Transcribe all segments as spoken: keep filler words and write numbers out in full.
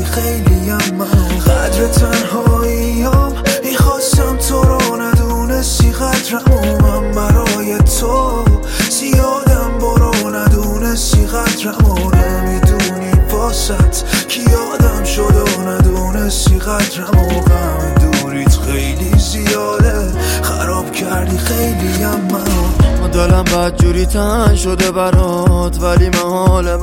خیلی هم منو قدر تنهاییم میخواستم تو رو ندونستی قدرمو من برای تو زیادم برو ندونستی قدرمو نمیدونی واسط کی یادم شد و ندونستی قدرمو غم دوریت خیلی زیاده خراب کردی خیلی هم منو دلم بد جوری تن شده برات ولی محال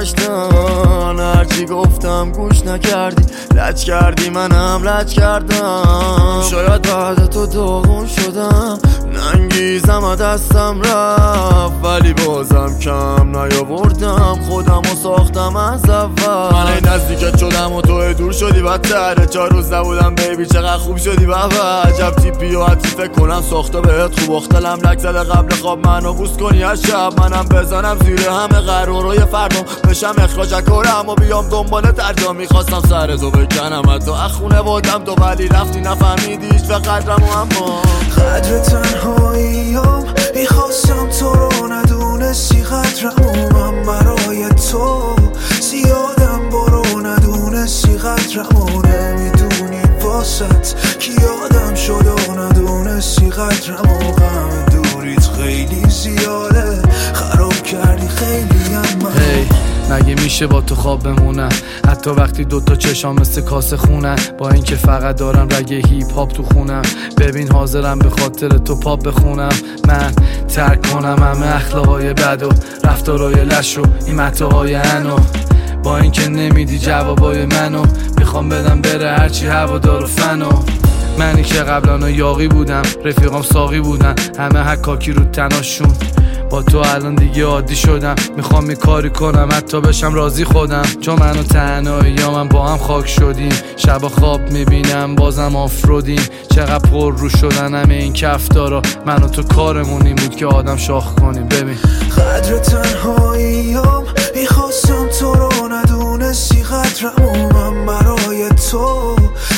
برگشتن هرچی گفتم گوش نکردی لج کردی منم لج کردم شاید بعد تو داغون شدم ننگیزم دستم رفت ولی بازم کم نیاوردم خودم و ساختم از اول من این نزدیکت شدم و تو دور شدی بدتره چهار روز نبودم بیبی چقدر خوب شدی بابا عجب تیپی و حتی فکر کنم ساخته بهت خوب اختلم لک زده قبل خواب منو بوس کنی از شب منم بزنم زیر همه قرارای فردام بشم اخراج کنم و بیام دنبال ترجا میخواستم سر تو بکنم حتی اخونه بودم تو ولی رفتی نفهمیدی هیچ و قدرمو اما قدر تنهاییم میخواستم تو رو ندونستی قدرمو من برای تو زیادم برو ندونستی قدرمو نمیدونی واسط کی یادم شد و ندونستی قدرمو غم دوریت خیلی زیاده خراب کردی خیلی هم من hey. مگه میشه با تو خواب بمونم حتی وقتی دوتا چشام مثل کاسه خونن با اینکه فقط دارم رگ هیپ هاپ تو خونم ببین حاضرم به خاطر تو پاپ بخونم من ترک کنم همه اخلاقای بد و رفتارای لش و این متاهای انو با اینکه نمیدی جوابای منو میخوام بدم بره هرچی هوادار و فنو منی که قبلا یاقی بودم رفیقام ساقی بودن همه حکاکی رو تناشون با تو الان دیگه عادی شدم میخوام یه کاری کنم حتی بشم راضی خودم چون من و تنهایی یا من با هم خاک شدیم شب خواب میبینم بازم آفرودیم چقدر پر رو شدن همه این کفتارا من و تو کارمون این بود که آدم شاخ کنیم ببین قدر تنهاییم میخواستم تو رو ندونستی قدرمو من برای تو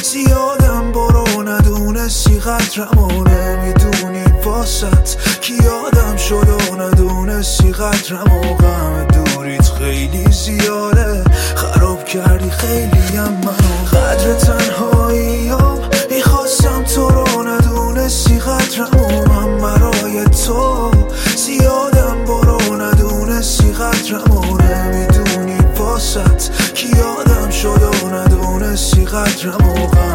زیادم برو ندونستی قدرمو نمیدونی واسط کی یادم شد و ندونستی قدرمو غم دوریت خیلی زیاده خراب کردی خیلی هم منو قدر تنهاییم میخواستم تو رو ندونستی قدرمو من برای تو زیادم برو ندونستی قدرمو نمیدونی واسط کی یادم شد و ندونستی قدرمو